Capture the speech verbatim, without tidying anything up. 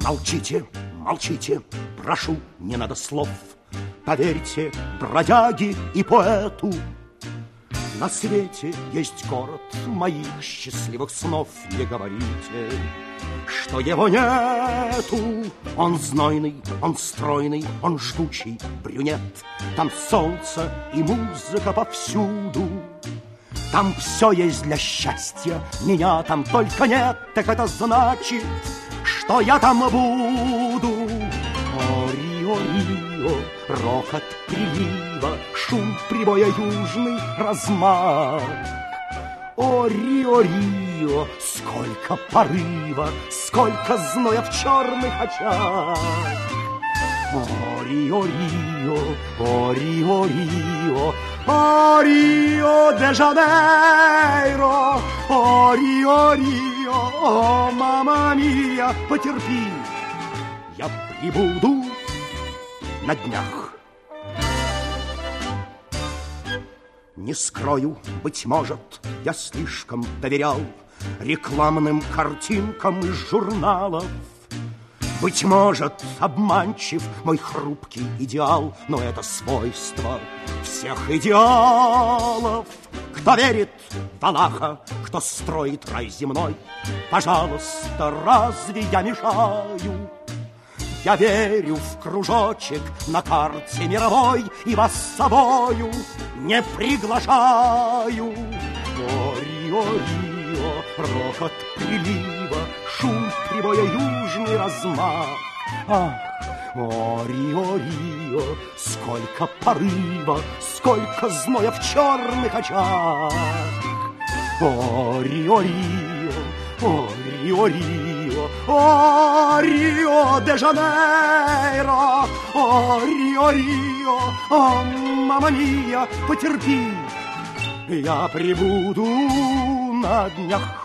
Молчите, молчите, прошу, не надо слов. Поверьте бродяге и поэту, на свете есть город моих счастливых снов. Не говорите, что его нету. Он знойный, он стройный, он жгучий брюнет. Там солнце и музыка повсюду. Там все есть для счастья, меня там только нет. Так это значит, что я там буду. О, Рио, Рио, рокот прилива, шум прибоя, южный размах. О, Рио, Рио, сколько порыва, сколько зноя в черных очах. О, Рио, Рио, о, Рио, Рио, о, Рио де Жанейро, о, Рио, Рио, о, мама мия, потерпи, я прибуду на днях. Не скрою, быть может, я слишком доверял рекламным картинкам из журналов. Быть может, обманчив мой хрупкий идеал, но это свойство всех идеалов. Кто верит в Аллаха, кто строит рай земной, пожалуйста, разве я мешаю? Я верю в кружочек на карте мировой и вас с собою не приглашаю. О, Рио, Рио, рокот прилива, шум прибоя, южный размах. Ах, о, Рио, Рио, сколько порыва, сколько зноя в черных очах. О, Рио, Рио, о, Рио, Рио, о, Рио де Жанейро, о, Рио, Рио, о, мама мия, потерпи, я прибуду на днях.